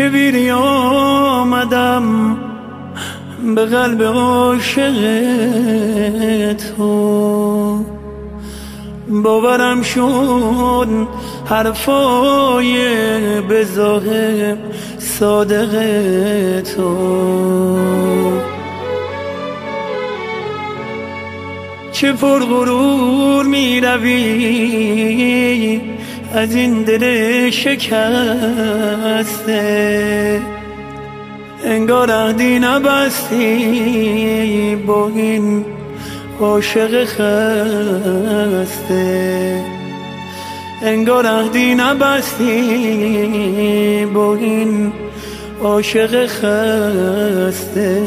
که بیری آمدم به قلب عاشق تو. باورم شد حرفای به ظاهر صادق تو. چه پرغرور می روی از این دل شکسته، انگار عهدی نبستی با این عاشق خسته. انگار عهدی نبستی با این عاشق خسته.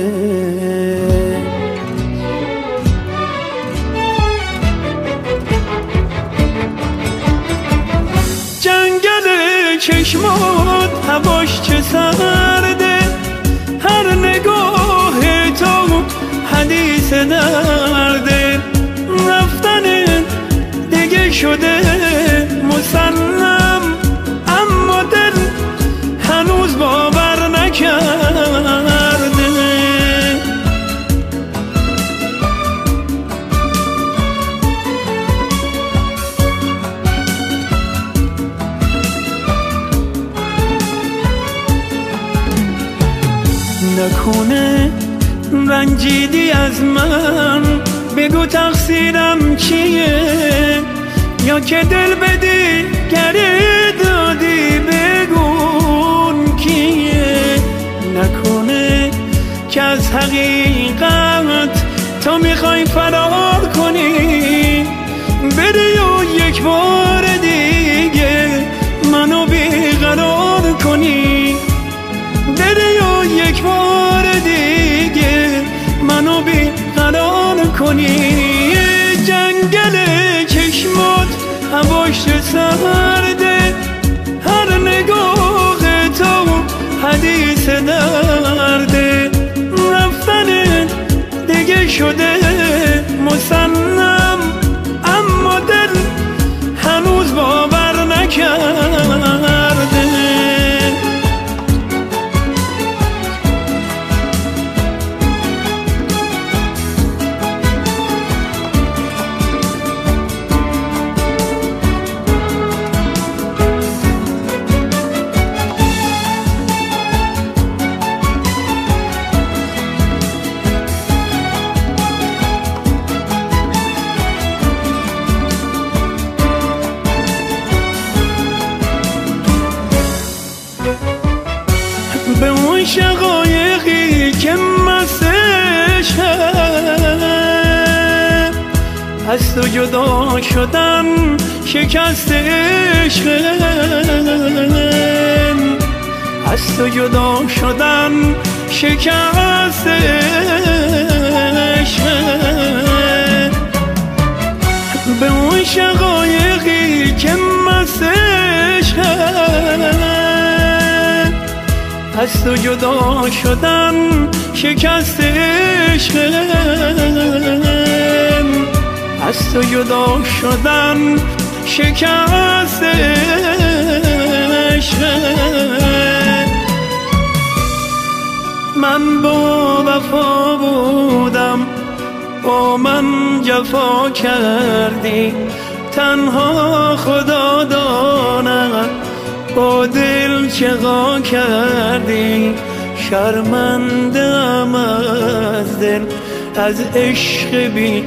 جنگل چشمات هواش چه سرده، هر نگاه تو حدیث درده. رفتن دیگه شده مسلم، اما دل هنوز باور نکرده. نکنه رنجیدی از من، بگو تقصیرم چیه، یا که دل بدی گره دادی بگون کیه. نکنه که از حقیقت تو میخوای فرار کنی، بری و یک بار دیگه منو بیقرار کنی. بری و یک بار دیگه منو بیقرار کنی. جنگل چشمات هواش سرده، هر نگاه تو حدیث درده. رفتن دیگه شده مسلم، اما دل هنوز باور نکرده. به اون شقایقی که مسش از تو جدا شدن شکست عشقم. از تو جدا شدن شکست عشقم. به اون شقایقی که مسش از تو جدا شدن شکست عشقم. از تو جدا شدن شکست عشقم. من با وفا بودم، با من جفا کردی، تنها خدا داند با دل چقا کردی. شرمنده‌ام از دل، از عشق بی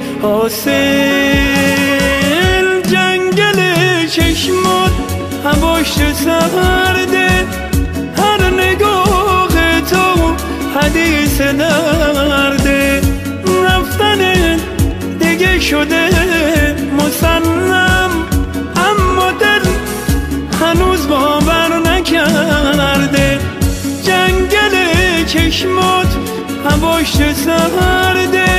حاصل. جنگل چشمات هواش سرده، هر نگاه تو حدیث درده. رفتن دیگه شده مسلم، اما دل هنوز باور نکرده. جنگل چشمات هواش سرده،